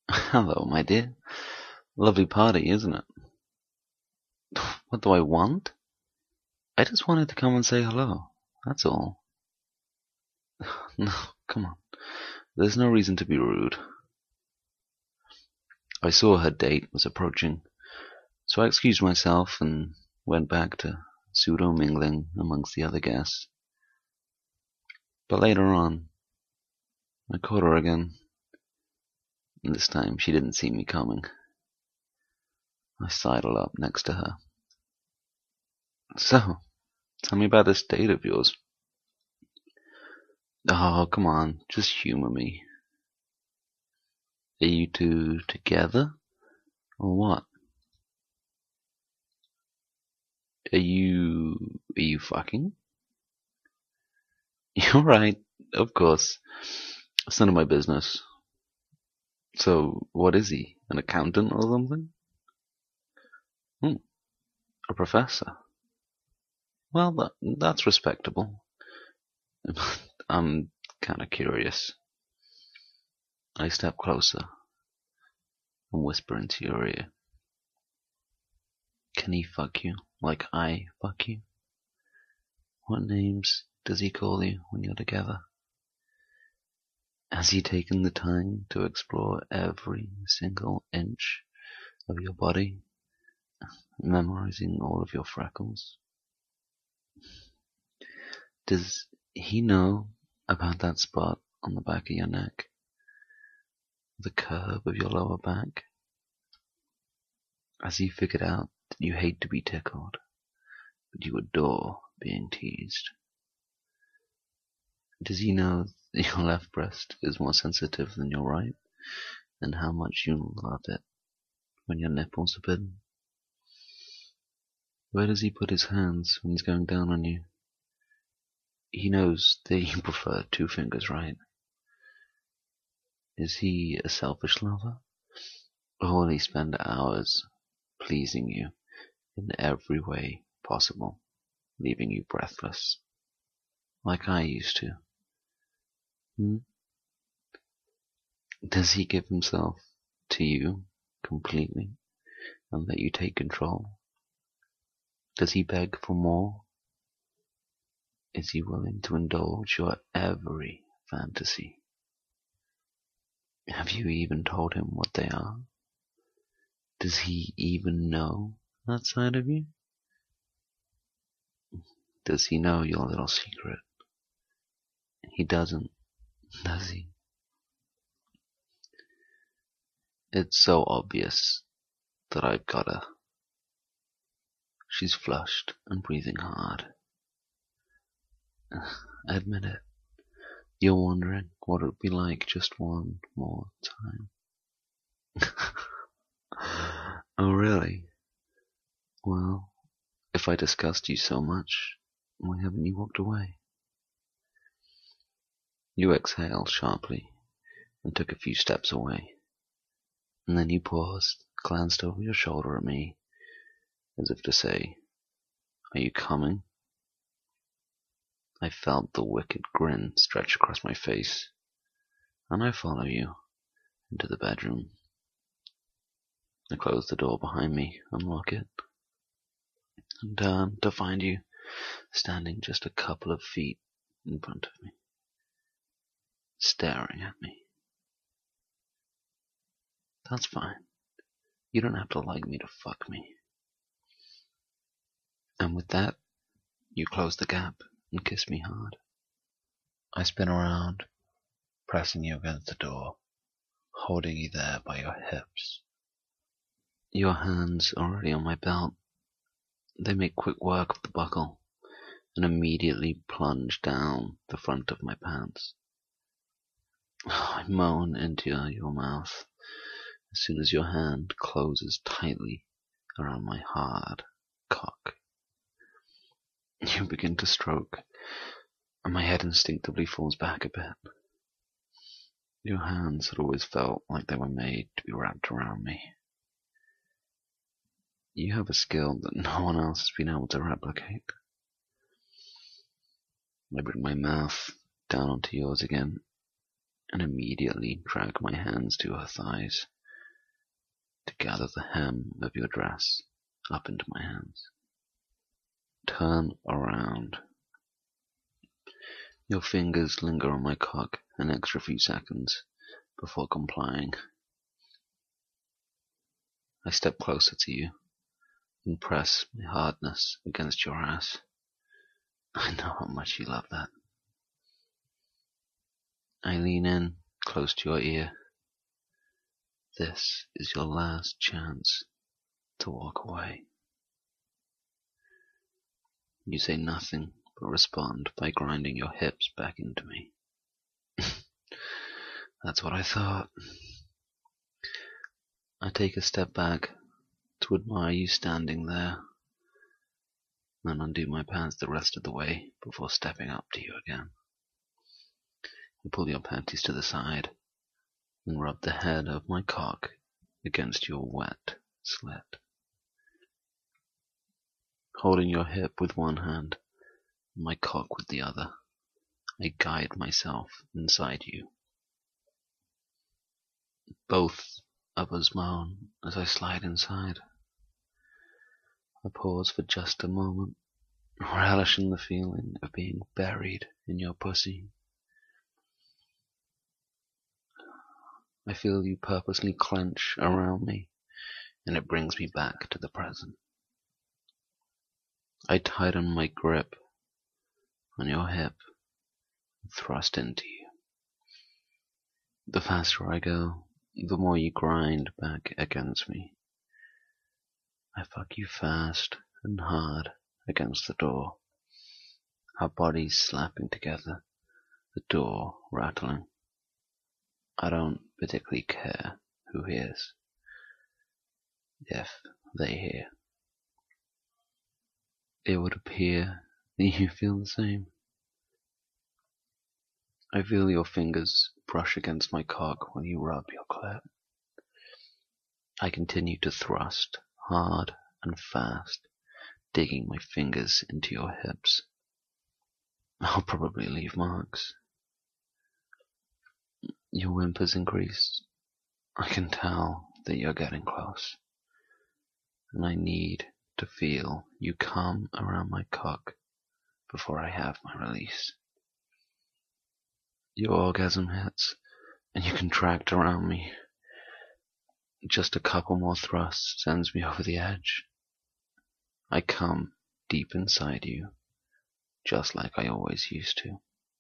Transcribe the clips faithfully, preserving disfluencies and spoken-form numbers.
Hello, my dear. Lovely party, isn't it? What do I want? I just wanted to come and say hello. That's all. No, come on. There's no reason to be rude. I saw her date was approaching, so I excused myself and went back to pseudo-mingling amongst the other guests. But later on, I caught her again. And this time she didn't see me coming. I sidled up next to her. So, tell me about this date of yours. Oh, come on, just humor me. Are you two together? Or what? Are you... are you fucking? You're right, of course. It's none of my business. So, what is he? An accountant or something? Hmm, a professor. Well, that, that's respectable. I'm kinda curious. I step closer and whisper into your ear. Can he fuck you like I fuck you? What names does he call you when you're together? Has he taken the time to explore every single inch of your body, memorizing all of your freckles? Does he know about that spot on the back of your neck? The curve of your lower back? Has he figured out that you hate to be tickled, but you adore being teased? Does he know that your left breast is more sensitive than your right, and how much you love it when your nipples are bitten? Where does he put his hands when he's going down on you? He knows that you prefer two fingers, right? Is he a selfish lover? Or will he spend hours pleasing you in every way possible, leaving you breathless, like I used to? Hmm? Does he give himself to you completely and let you take control? Does he beg for more? Is he willing to indulge your every fantasy? Have you even told him what they are? Does he even know that side of you? Does he know your little secret? He doesn't, does he? It's so obvious that I've got her. She's flushed and breathing hard. Admit it. You're wondering what it would be like just one more time. Oh, really? Well, if I disgust you so much, why haven't you walked away? You exhaled sharply and took a few steps away. And then you paused, glanced over your shoulder at me, as if to say, are you coming? I felt the wicked grin stretch across my face, and I follow you into the bedroom. I close the door behind me, unlock it, and turn to find you standing just a couple of feet in front of me, staring at me. That's fine. You don't have to like me to fuck me. And with that, you close the gap and kiss me hard. I spin around, pressing you against the door, holding you there by your hips. Your hands already on my belt. They make quick work of the buckle and immediately plunge down the front of my pants. I moan into your mouth as soon as your hand closes tightly around my hard cock. You begin to stroke, and my head instinctively falls back a bit. Your hands had always felt like they were made to be wrapped around me. You have a skill that no one else has been able to replicate. I bring my mouth down onto yours again, and immediately drag my hands to her thighs, to gather the hem of your dress up into my hands. Turn around. Your fingers linger on my cock an extra few seconds before complying. I step closer to you and press my hardness against your ass. I know how much you love that. I lean in close to your ear. This is your last chance to walk away. You say nothing but respond by grinding your hips back into me. That's what I thought. I take a step back to admire you standing there, then undo my pants the rest of the way before stepping up to you again. You pull your panties to the side and rub the head of my cock against your wet slit. Holding your hip with one hand and my cock with the other, I guide myself inside you. Both of us moan as I slide inside. I pause for just a moment, relishing the feeling of being buried in your pussy. I feel you purposely clench around me, and it brings me back to the present. I tighten my grip on your hip and thrust into you. The faster I go, the more you grind back against me. I fuck you fast and hard against the door, our bodies slapping together, the door rattling. I don't particularly care who hears, if they hear. It would appear that you feel the same. I feel your fingers brush against my cock when you rub your clit. I continue to thrust hard and fast, digging my fingers into your hips. I'll probably leave marks. Your whimpers increase. I can tell that you're getting close, and I need to feel you come around my cock before I have my release. Your orgasm hits, and you contract around me. Just a couple more thrusts sends me over the edge. I come deep inside you, just like I always used to.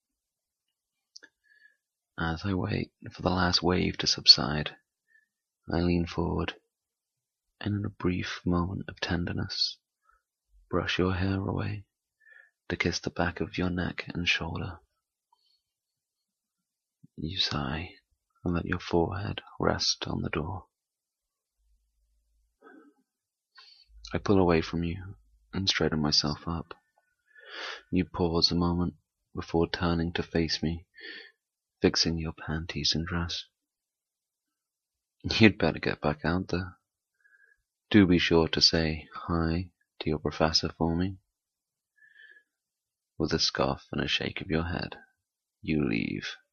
As I wait for the last wave to subside, I lean forward, and in a brief moment of tenderness, brush your hair away to kiss the back of your neck and shoulder. You sigh and let your forehead rest on the door. I pull away from you and straighten myself up. You pause a moment before turning to face me, fixing your panties and dress. You'd better get back out there. Do be sure to say hi to your professor for me. With a scoff and a shake of your head, you leave.